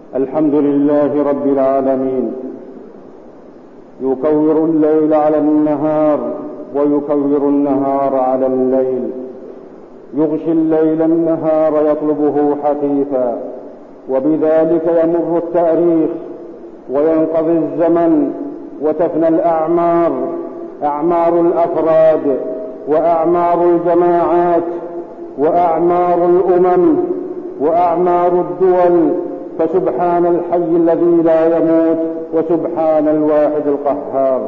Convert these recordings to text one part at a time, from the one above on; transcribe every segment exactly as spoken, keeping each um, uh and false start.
الحمد لله رب العالمين، يكور الليل على النهار ويكور النهار على الليل، يغشي الليل النهار يطلبه حثيثا، وبذلك يمر التاريخ وينقضي الزمن وتفنى الأعمار، أعمار الأفراد وأعمار الجماعات وأعمار الأمم وأعمار الدول، فسبحان الحي الذي لا يموت وسبحان الواحد القهار.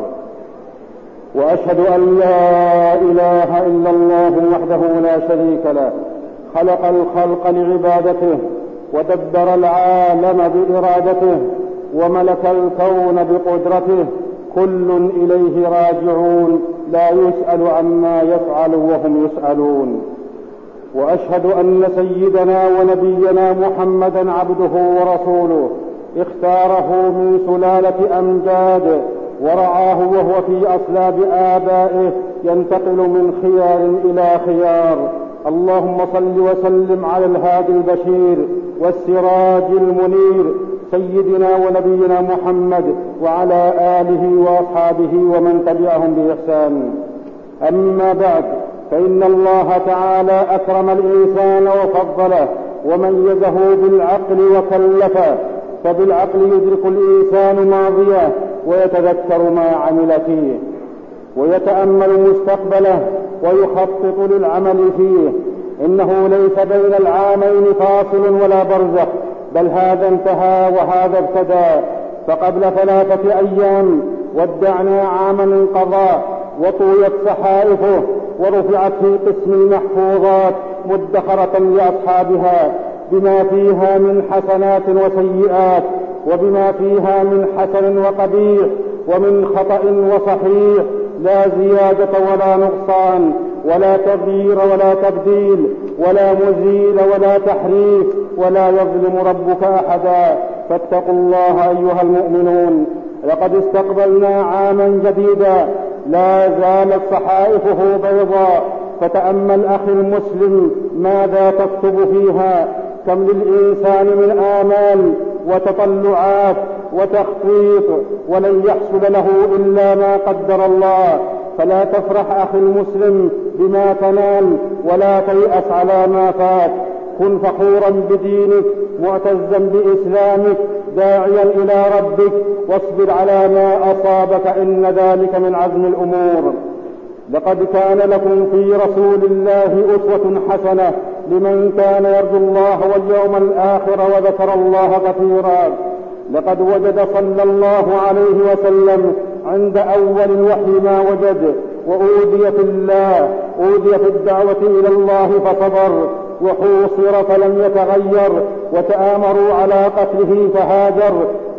وأشهد أن لا إله إلا الله وحده لا شريك له، خلق الخلق لعبادته ودبر العالم بإرادته وملك الكون بقدرته، كل إليه راجعون، لا يسأل عما يفعل وهم يسألون. وأشهد أن سيدنا ونبينا محمدا عبده ورسوله، اختاره من سلالة أمجاد ورعاه وهو في أصلاب آبائه، ينتقل من خيار إلى خيار. اللهم صل وسلم على الهادي البشير والسراج المنير سيدنا ونبينا محمد وعلى آله وأصحابه ومن تبعهم بإحسان. أما بعد، فإن الله تعالى أكرم الإنسان وفضله وميزه بالعقل وكلفه، فبالعقل يدرك الإنسان ماضيه ويتذكر ما عمل فيه ويتأمل مستقبله ويخطط للعمل فيه. إنه ليس بين العامين فاصل ولا برزخ، بل هذا انتهى وهذا ابتدى. فقبل ثلاثة أيام ودعنا عاما انقضى، وطويت صحائفه ورفعت في قسم المحفوظات مدخرة لأصحابها، بما فيها من حسنات وسيئات، وبما فيها من حسن وقبيح، ومن خطأ وصحيح، لا زيادة ولا نقصان، ولا تغيير ولا تبديل، ولا مزيل ولا تحريف، ولا يظلم ربك أحدا. فاتقوا الله أيها المؤمنون. لقد استقبلنا عاما جديدا لا زالت صحائفه بيضاء، فتأمل أخي المسلم ماذا تكتب فيها. كم للإنسان من آمال وتطلعات وتخطيط، ولن يحصل له إلا ما قدر الله. فلا تفرح أخي المسلم بما تنال ولا تيأس على ما فات. كن فخورا بدينك معتزا بإسلامك داعيا إلى ربك، واصبر على ما أصابك، إن ذلك من عزم الأمور. لقد كان لكم في رسول الله أسوة حسنة لمن كان يرجو الله واليوم الآخر وذكر الله كثيرا. لقد وجد صلى الله عليه وسلم عند أول الوحي ما وجد، وأوذي في الله، أوذي في الدعوة إلى الله فصبر، وحوصر فلم يتغير، وتآمروا على قتله فهاجر.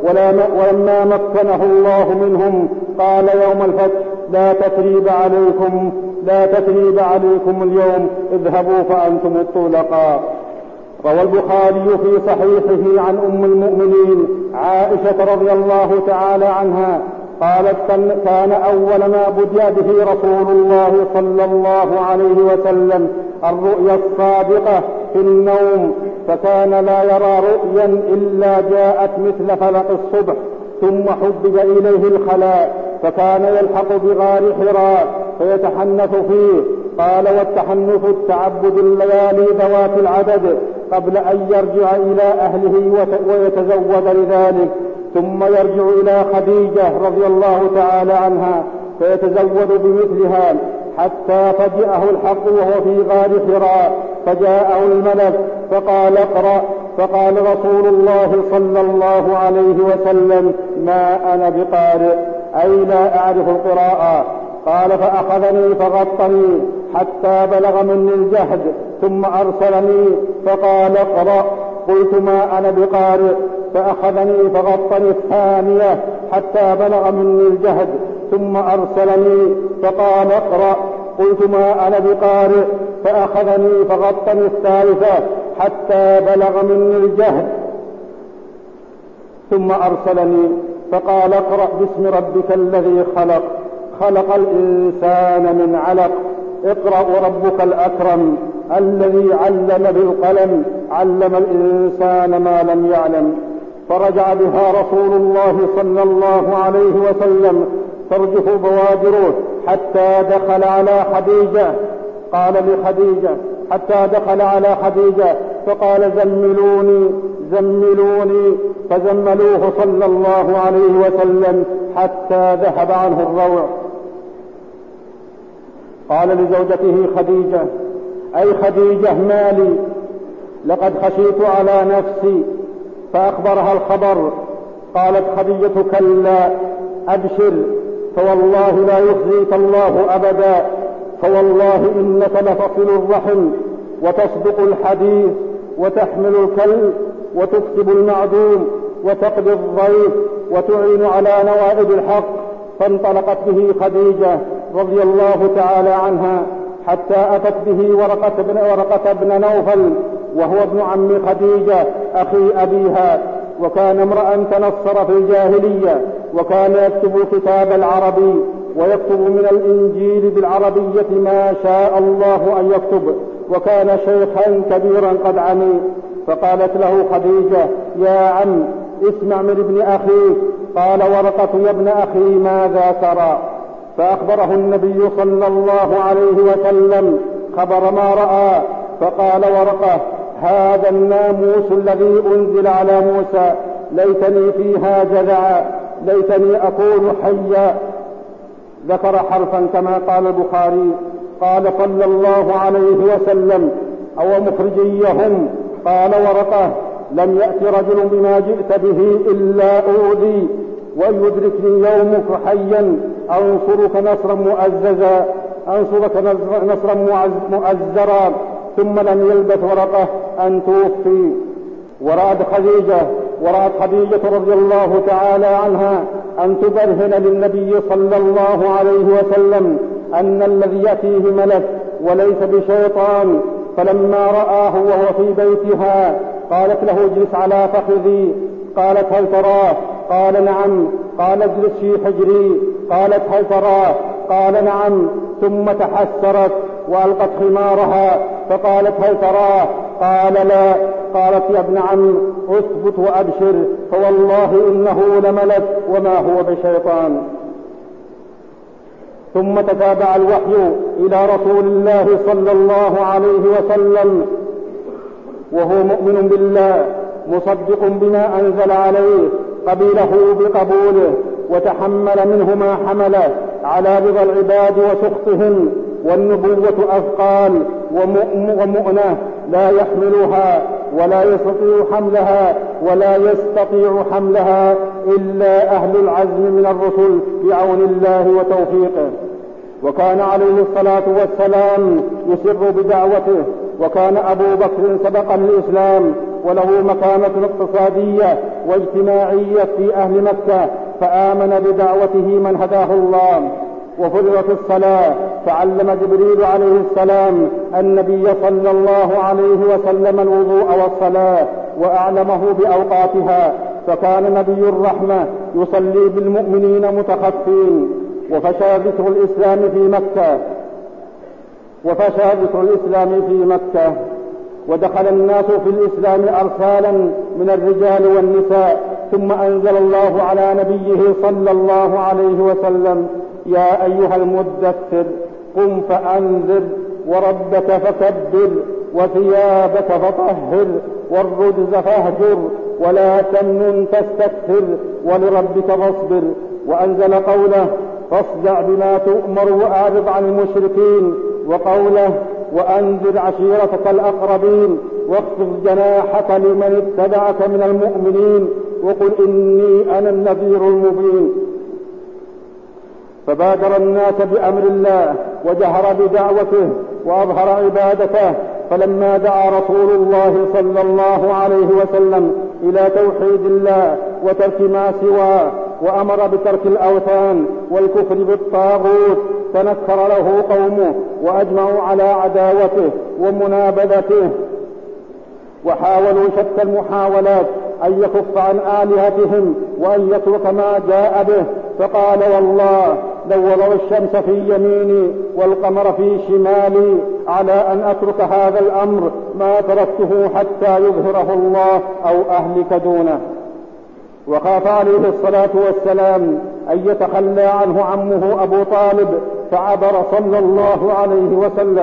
ولما مكنه الله منهم قال يوم الفتح لا تثريب عليكم لا تثريب عليكم اليوم، اذهبوا فأنتم الطلقاء. روى البخاري في صحيحه عن أم المؤمنين عائشة رضي الله تعالى عنها قالت: كان أول ما بدأ به رسول الله صلى الله عليه وسلم الرؤيا الصادقة في النوم، فكان لا يرى رؤيا إلا جاءت مثل فلق الصبح، ثم حبب إليه الخلاء، فكان يلحق بغار حراء فيتحنث فيه. قال: والتحنث التعبد الليالي ذوات العدد قبل أن يرجع إلى أهله ويتزود لذلك، ثم يرجع إلى خديجة رضي الله تعالى عنها فيتزود بمثلها، حتى فجأه الحق وهو في غار حراء، فجاءه الملك فقال: اقرأ. فقال رسول الله صلى الله عليه وسلم: ما أنا بقارئ، أي لا أعرف القراءة. قال: فأخذني فغطني حتى بلغ مني الجهد، ثم أرسلني فقال: اقرأ. قلت: ما أنا بقارئ. فأخذني فغطني الثانية حتى بلغ مني الجهد، ثم أرسلني فقال: اقرأ. قلت: ما أنا بقارئ. فأخذني فغطني الثالثة حتى بلغ مني الجهد، ثم أرسلني فقال: اقرأ باسم ربك الذي خلق خلق الإنسان من علق، اقرأ وربك الأكرم الذي علم بالقلم علم الإنسان ما لم يعلم. فرجع بها رسول الله صلى الله عليه وسلم ترجف بوادره حتى دخل على خديجة. قال لخديجة حتى دخل على خديجة فقال زملوني زملوني، فزملوه صلى الله عليه وسلم حتى ذهب عنه الروع. قال لزوجته خديجة: أي خديجة مالي، لقد خشيت على نفسي. فأخبرها الخبر. قالت خديجة: كلا، أبشر، فوالله لا يخزيك الله أبدا، فوالله إنك لتصل الرحم وتصدق الحديث وتحمل الكلب وتكسب المعدوم وتقضي الضيف وتعين على نوائب الحق. فانطلقت به خديجة رضي الله تعالى عنها حتى أتت به ورقة بن, ورقة بن نوفل، وهو ابن عم خديجة أخي أبيها، وكان امرأ تنصر في الجاهلية، وكان يكتب الكتاب العربي ويكتب من الإنجيل بالعربية ما شاء الله أن يكتب، وكان شيخا كبيرا قد عمي. فقالت له خديجة: يا عم، اسمع من ابن أخيك. قال ورقة: يا ابن أخي، ماذا ترى؟ فأخبره النبي صلى الله عليه وسلم خبر ما رأى. فقال ورقة: هذا الناموس الذي أنزل على موسى، ليتني فيها جذعا، ليتني أكون حيا. ذكر حرفا كما قال البخاري. قال صلى الله عليه وسلم: أو مخرجيهم. قال ورقة: لم يأتي رجل بما جئت به إلا أوذي، وإن يدركني يومك حيا أنصرك نصرا مؤززا أنصرك نصرا مؤزرا. ثم لم يلبث ورقة أن توفي. ورأت خديجة ورأت خديجة رضي الله تعالى عنها أن تبرهن للنبي صلى الله عليه وسلم أن الذي يأتيه ملك وليس بشيطان. فلما رآه وهو في بيتها قالت له: اجلس على فخذي. قالت: هل تراه؟ قال: نعم. قال: اجلس في حجري. قالت: هل تراه؟ قال: نعم. ثم تحسرت وألقت خمارها فقالت: هل تراه؟ قال: لا. قالت: يا ابن عم، اثبت وأبشر، فوالله إنه لملك وما هو بشيطان. ثم تتابع الوحي إلى رسول الله صلى الله عليه وسلم وهو مؤمن بالله مصدق بما أنزل عليه، قبله بقبوله وتحمل منه ما حمله على رضا العباد وسخطهم. والنبوة أثقال ومؤنة لا يحملها ولا يستطيع حملها ولا يستطيع حملها إلا أهل العزم من الرسل بعون الله وتوفيقه. وكان عليه الصلاة والسلام يسر بدعوته، وكان أبو بكر سبق الإسلام وله مكانة اقتصادية واجتماعية في أهل مكة، فآمن بدعوته من هداه الله. وفرضت الصلاة فعلم جبريل عليه السلام النبي صلى الله عليه وسلم الوضوء والصلاة وأعلمه بأوقاتها، فكان نبي الرحمة يصلي بالمؤمنين متخفين. وفشى ذكر الإسلام في مكة وفشى ذكر الإسلام في مكة ودخل الناس في الإسلام أرسالا من الرجال والنساء. ثم أنزل الله على نبيه صلى الله عليه وسلم: يا أيها المدثر قم فأنذر وربك فكبر وثيابك فطهر والرجز فاهجر ولا تمنن تستكثر ولربك فاصبر. وأنزل قوله: فاصدع بما تؤمر وأعرض عن المشركين، وقوله: وأنذر عشيرتك الأقربين واخفض جناحك لمن اتبعك من المؤمنين وقل إني أنا النذير المبين. فبادر الناس بأمر الله وجهر بدعوته وأظهر عبادته. فلما دعا رسول الله صلى الله عليه وسلم إلى توحيد الله وترك ما سواه وأمر بترك الأوثان والكفر بالطاغوت، تنكر له قومه وأجمعوا على عداوته ومنابذته، وحاولوا شتى المحاولات أن يكف عن آلهتهم وأن يترك ما جاء به. فقال: والله لو وضعوا الشمس في يميني والقمر في شمالي على أن أترك هذا الأمر ما تركته حتى يظهره الله أو أهلك دونه. وخاف عليه الصلاة والسلام أن يتخلى عنه عمه أبو طالب، فعبر صلى الله عليه وسلم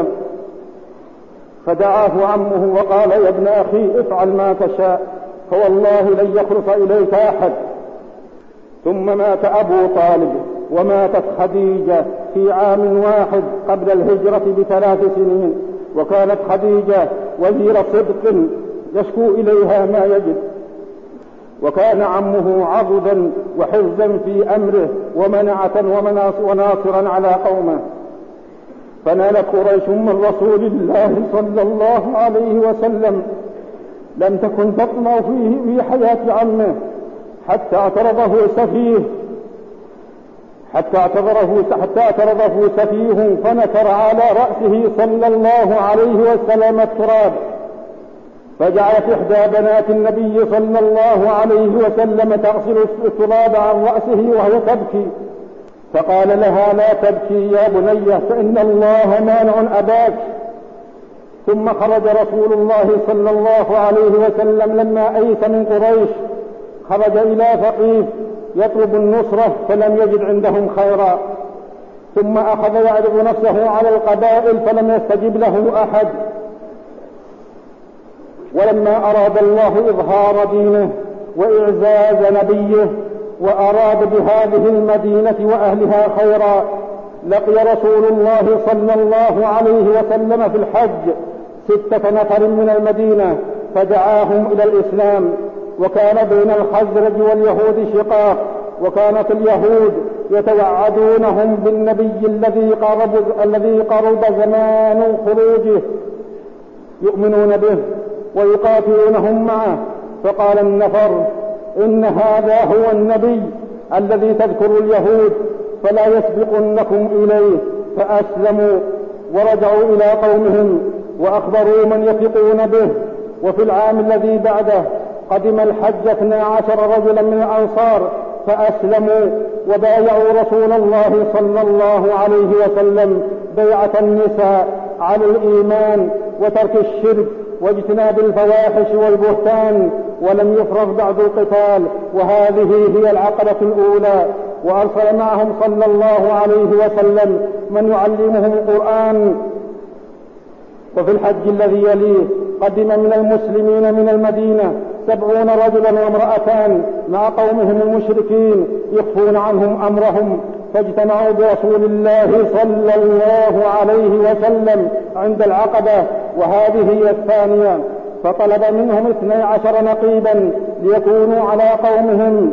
فدعاه عمه وقال: يا ابن أخي افعل ما تشاء، فوالله لن يخلص إليك أحد. ثم مات أبو طالب، وماتت خديجة في عام واحد قبل الهجرة بثلاث سنين، وكانت خديجة وزير صدق يشكو إليها ما يجد، وكان عمه عضدا وحرزا في أمره ومنعة وناصرا على قومه. فنالت قريش من رسول الله صلى الله عليه وسلم لم تكن تطمع فيه في حياة عمه، حتى اعترضه سفيه حتى اعترضه حتى اعترضه سفيه فنكر على رأسه صلى الله عليه وسلم التراب، فجعلت إحدى بنات النبي صلى الله عليه وسلم تغسل التراب عن رأسه وهي تبكي، فقال لها: لا تبكي يا بنية، فإن الله مانع أباك. ثم خرج رسول الله صلى الله عليه وسلم لما أيس من قريش، خرج إلى ثقيف يطلب النصرة فلم يجد عندهم خيرا، ثم أخذ يعرض نفسه على القبائل فلم يستجب له أحد. ولما أراد الله إظهار دينه وإعزاز نبيه وأراد بهذه المدينة وأهلها خيرا، لقي رسول الله صلى الله عليه وسلم في الحج ستة نفر من المدينة فدعاهم إلى الإسلام. وكان بين الخزرج واليهود شقاق، وكانت اليهود يتوعدونهم بالنبي الذي قرب, الذي قرب زمان خروجه يؤمنون به ويقاتلونهم معه. فقال النفر: إن هذا هو النبي الذي تذكر اليهود، فلا يسبقنكم إليه. فأسلموا ورجعوا إلى قومهم وأخبروا من يثقون به. وفي العام الذي بعده قدم الحج اثنا عشر رجلا من الأنصار فأسلموا وبايعوا رسول الله صلى الله عليه وسلم بيعة النساء على الإيمان وترك الشرك واجتناب الفواحش والبهتان، ولم يفرض بعد القتال، وهذه هي العقبة الأولى. وأرسل معهم صلى الله عليه وسلم من يعلمهم القرآن. وفي الحج الذي يليه قدم من المسلمين من المدينة سبعون رجلا وامرأتان مع قومهم المشركين يخفون عنهم أمرهم، فاجتمعوا برسول الله صلى الله عليه وسلم عند العقبة، وهذه هي الثانية. فطلب منهم اثني عشر نقيبا ليكونوا على قومهم،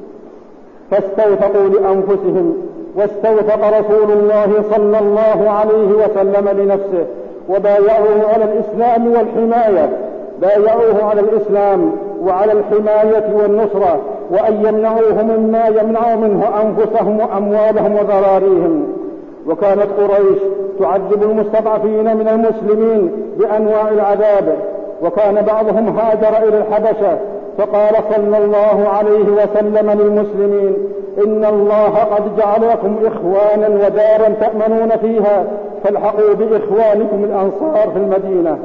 فاستوثقوا لأنفسهم، واستوثق رسول الله صلى الله عليه وسلم لنفسه، وبايعوه على الإسلام والحماية بايعوه على الإسلام وعلى الحماية والنصرة، وأن يمنعوه مما يمنع منه أنفسهم وأموالهم وذراريهم. وكانت قريش تعذب المستضعفين من المسلمين بأنواع العذاب، وكان بعضهم هاجر إلى الحبشة، فقال صلى الله عليه وسلم للمسلمين: إن الله قد جعل لكم إخوانا ودارا تأمنون فيها، فالحقوا بإخوانكم الأنصار في المدينة.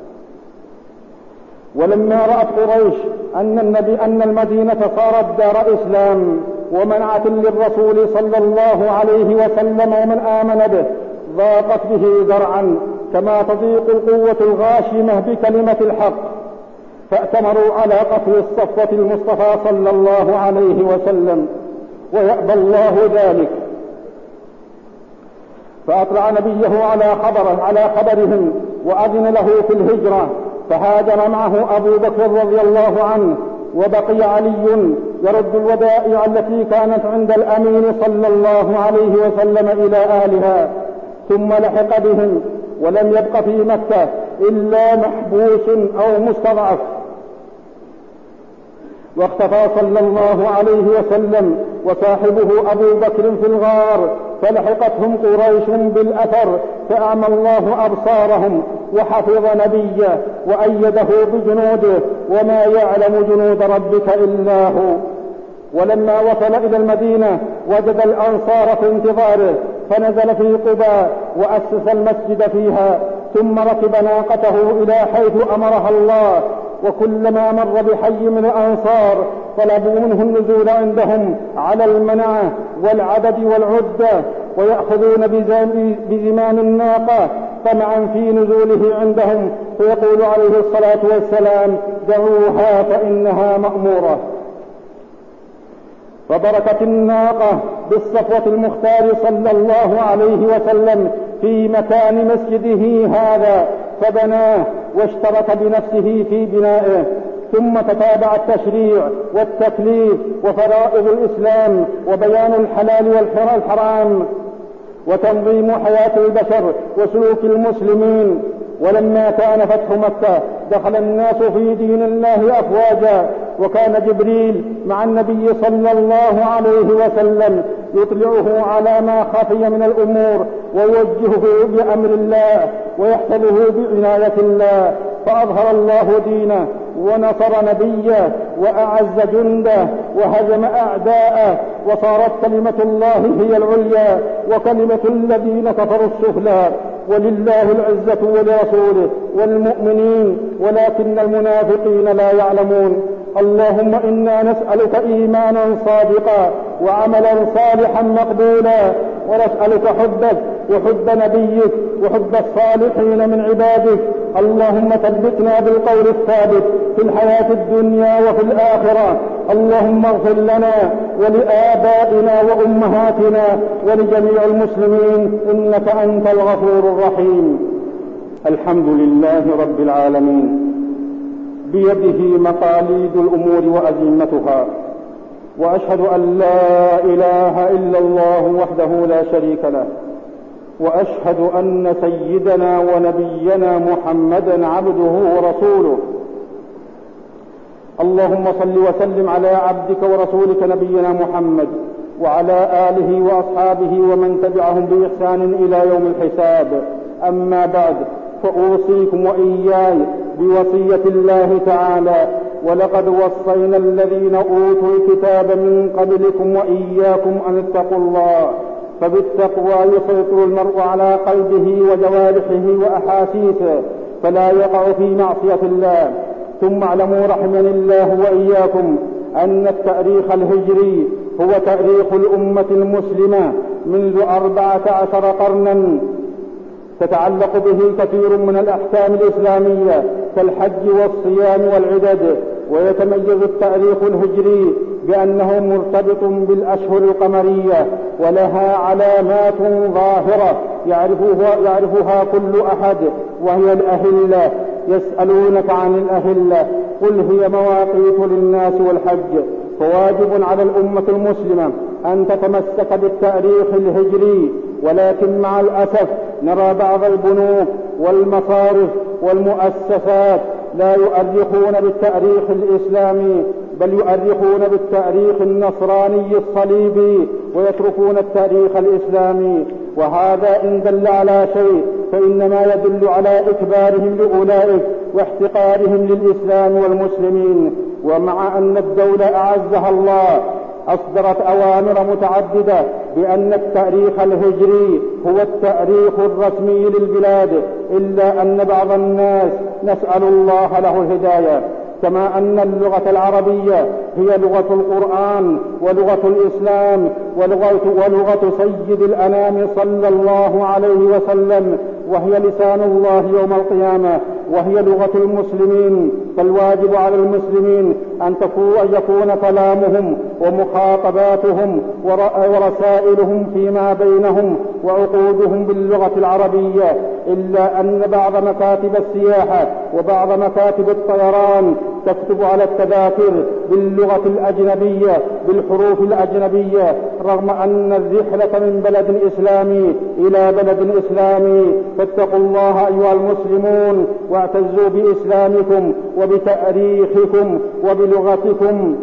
ولما رأت قريش أن, النبي أن المدينة صارت دار إسلام ومنعة للرسول صلى الله عليه وسلم ومن آمن به، ضاقت به ذرعا كما تضيق القوة الغاشمة بكلمة الحق، فأتمروا على قتل الصفوة المصطفى صلى الله عليه وسلم، ويأبى الله ذلك. فأطلع نبيه على خبره على خبرهم وأذن له في الهجرة، فهاجر معه أبو بكر رضي الله عنه، وبقي علي يرد الودائع التي كانت عند الأمين صلى الله عليه وسلم إلى أهلها، ثم لحق بهم، ولم يبق في مكة إلا محبوس أو مستضعف. واختفى صلى الله عليه وسلم وصاحبه أبو بكر في الغار، فلحقتهم قريش بالأثر، فأعمى الله أبصارهم وحفظ نبيه وأيده بجنوده، وما يعلم جنود ربك إلا هو. ولما وصل إلى المدينة وجد الأنصار في انتظاره، فنزل في قباء وأسس المسجد فيها، ثم ركب ناقته إلى حيث أمرها الله، وكلما مر بحي من الأنصار طلبوا منه النزول عندهم على المنعة والعدد والعدة، ويأخذون بزمام الناقة طمعا في نزوله عندهم، فيقول عليه الصلاة والسلام: دعوها فإنها مأمورة. فبركت الناقة بالصفوة المختار صلى الله عليه وسلم في مكان مسجده هذا، فبناه واشترك بنفسه في بنائه. ثم تتابع التشريع والتكليف وفرائض الإسلام وبيان الحلال والحرام وتنظيم حياة البشر وسلوك المسلمين. ولما كان فتح مكة دخل الناس في دين الله أفواجا، وكان جبريل مع النبي صلى الله عليه وسلم يطلعه على ما خفي من الأمور ويوجهه بأمر الله ويحفظه بعناية الله، فأظهر الله دينه ونصر نبيه وأعز جنده وهزم أعداءه، وصارت كلمة الله هي العليا وكلمة الذين كفروا السفلى، ولله العزة ولرسوله والمؤمنين ولكن المنافقين لا يعلمون. اللهم إنا نسألك إيمانا صادقا وعملا صالحا مقبولا، ونسألك حبك وحب نبيك وحب الصالحين من عبادك. اللهم ثبتنا بالقول الثابت في الحياة الدنيا وفي الآخرة. اللهم اغفر لنا ولآبائنا وأمهاتنا ولجميع المسلمين إنك أنت الغفور الرحيم. الحمد لله رب العالمين، بيده مقاليد الأمور وأزمتها، وأشهد أن لا إله إلا الله وحده لا شريك له، وأشهد أن سيدنا ونبينا محمدا عبده ورسوله. اللهم صل وسلم على عبدك ورسولك نبينا محمد وعلى آله وأصحابه ومن تبعهم بإحسان إلى يوم الحساب. أما بعد، فأوصيكم وإياي بوصية الله تعالى: ولقد وصينا الذين أوتوا الكتاب من قبلكم وإياكم أن اتقوا الله. فبالتقوى يسيطر المرء على قلبه وجوارحه وأحاسيسه فلا يقع في معصية الله. ثم اعلموا رحمني الله وإياكم أن التاريخ الهجري هو تاريخ الأمة المسلمة منذ أربعة عشر قرنا، تتعلق به كثير من الأحكام الإسلامية كالحج والصيام والعدد. ويتميز التاريخ الهجري بأنه مرتبط بالأشهر القمرية، ولها علامات ظاهرة يعرفها, يعرفها كل أحد، وهي الأهلة. يسألونك عن الأهلة، قل هي مواقيت للناس والحج. فواجب على الأمة المسلمة أن تتمسك بالتاريخ الهجري، ولكن مع الأسف نرى بعض البنوك والمصارف والمؤسسات لا يؤرخون بالتاريخ الإسلامي، بل يؤرخون بالتاريخ النصراني الصليبي ويتركون التاريخ الإسلامي. وهذا إن دل على شيء فإنما يدل على إكبارهم لأولئك واحتقارهم للإسلام والمسلمين. ومع أن الدولة أعزها الله أصدرت أوامر متعددة بأن التاريخ الهجري هو التاريخ الرسمي للبلاد، إلا أن بعض الناس نسأل الله له الهداية. كما أن اللغة العربية هي لغة القرآن ولغة الإسلام ولغة, ولغة سيد الأنام صلى الله عليه وسلم، وهي لسان الله يوم القيامة، وهي لغة المسلمين. فالواجب على المسلمين أن يكون كلامهم ومخاطباتهم ورسائلهم فيما بينهم وعقودهم باللغة العربية، إلا أن بعض مكاتب السياحة وبعض مكاتب الطيران تكتب على التذاكر باللغة الأجنبية بالحروف الأجنبية، رغم أن الرحلة من بلد إسلامي إلى بلد إسلامي. فاتقوا الله أيها المسلمون واعتزوا بإسلامكم وبتاريخكم وبلغتكم.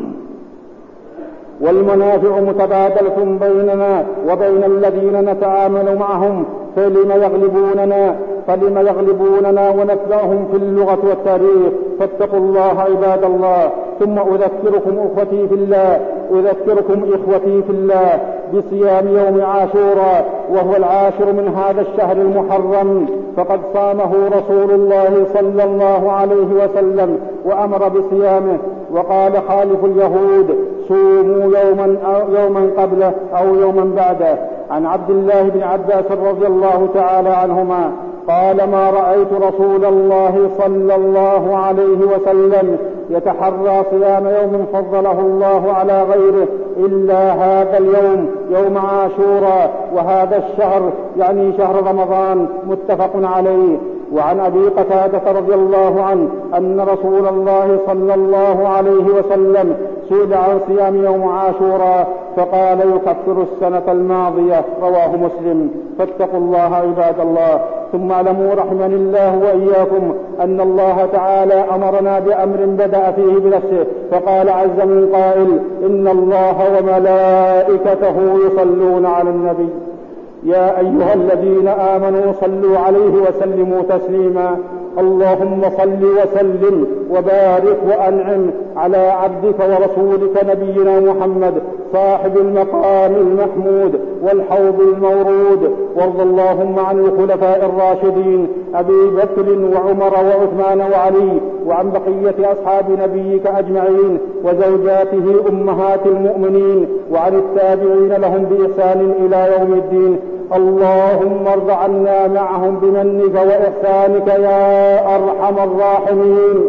والمنافع متبادلة بيننا وبين الذين نتعامل معهم، فلم يغلبوننا فلم يغلبوننا ونتبعهم في اللغة والتاريخ. فاتقوا الله عباد الله. ثم أذكركم أخوتي في الله أذكركم إخوتي في الله بصيام يوم عاشوراء وهو العاشر من هذا الشهر المحرم، فقد صامه رسول الله صلى الله عليه وسلم وأمر بصيامه، وقال خالف اليهود صوموا يوما, أو يوما قبله أو يوما بعده. عن عبد الله بن عباس رضي الله تعالى عنهما قال ما رأيت رسول الله صلى الله عليه وسلم يتحرى صيام يوم فضله الله على غيره إلا هذا اليوم يوم عاشوراء، وهذا الشهر يعني شهر رمضان، متفق عليه. وعن أبي قتادة رضي الله عنه أن رسول الله صلى الله عليه وسلم سئل عن صيام يوم عاشوراء فقال يكفر السنة الماضية، رواه مسلم. فاتقوا الله عباد الله. ثم اعلموا رحمني الله وإياكم أن الله تعالى أمرنا بأمر بدأ فيه بنفسه، فقال عز من قائل إن الله وملائكته يصلون على النبي يا أيها الذين آمنوا صلوا عليه وسلموا تسليما. اللهم صل وسلم وبارك وأنعم على عبدك ورسولك نبينا محمد صاحب المقام المحمود والحوض المورود. وارض اللهم عن الخلفاء الراشدين أبي بكر وعمر وعثمان وعلي، وعن بقية أصحاب نبيك أجمعين وزوجاته أمهات المؤمنين، وعن التابعين لهم بإحسان إلى يوم الدين. اللهم ارض عنا معهم بمنك وإحسانك يا أرحم الراحمين.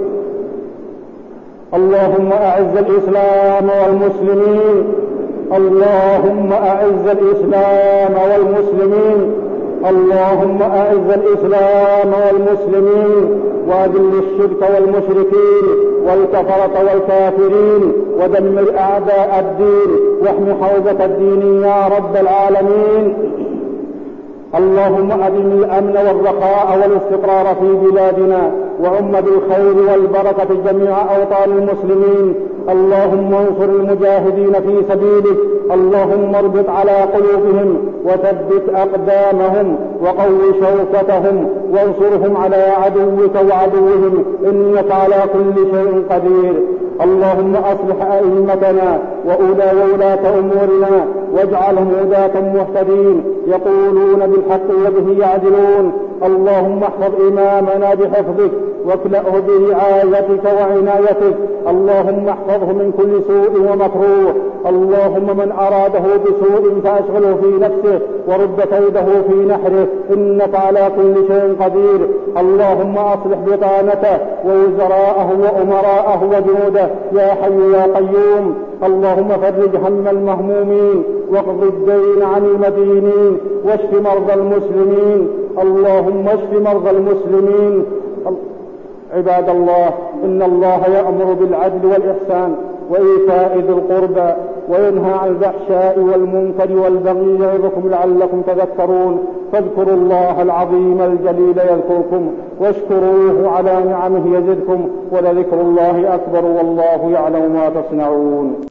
اللهم أعز الإسلام والمسلمين، اللهم أعز الإسلام والمسلمين، اللهم أعز الإسلام والمسلمين، وأذل الشرك والمشركين والكفرة والكافرين، ودمر أعداء الدين، واحم حوزة الدين يا رب العالمين. اللهم أدم الأمن والرخاء والاستقرار في بلادنا، وعم بالخير والبركة جميع أوطان المسلمين. اللهم انصر المجاهدين في سبيلك، اللهم اربط على قلوبهم وثبت أقدامهم وقو شوكتهم، وانصرهم على عدوك وعدوهم، إنك على كل شيء قدير. اللهم أصلح أئمتنا وولاة أمورنا واجعلهم هداة مهتدين يقولون بالحق وبه يعدلون. اللهم احفظ إمامنا بحفظك واكلأه برعايتك وعنايتك. اللهم احفظه من كل سوء ومكروه. اللهم من أراده بسوء فأشغله في نفسه ورد كيده في نحره، إنك على كل شيء قدير. اللهم أصلح بطانته ووزراءه وأمراءه وجنوده يا حي يا قيوم. اللهم فرج هم المهمومين واقض الدين عن المدينين واشف مرضى المسلمين. اللهم اشف مرضى المسلمين. عباد الله، إن الله يأمر بالعدل والإحسان وإيتاء ذي القربى وينهى عن الفحشاء والمنكر والبغي يعظكم لعلكم تذكرون. فاذكروا الله العظيم الجليل يذكركم واشكروه على نعمه يزدكم، ولذكر الله أكبر والله يعلم ما تصنعون.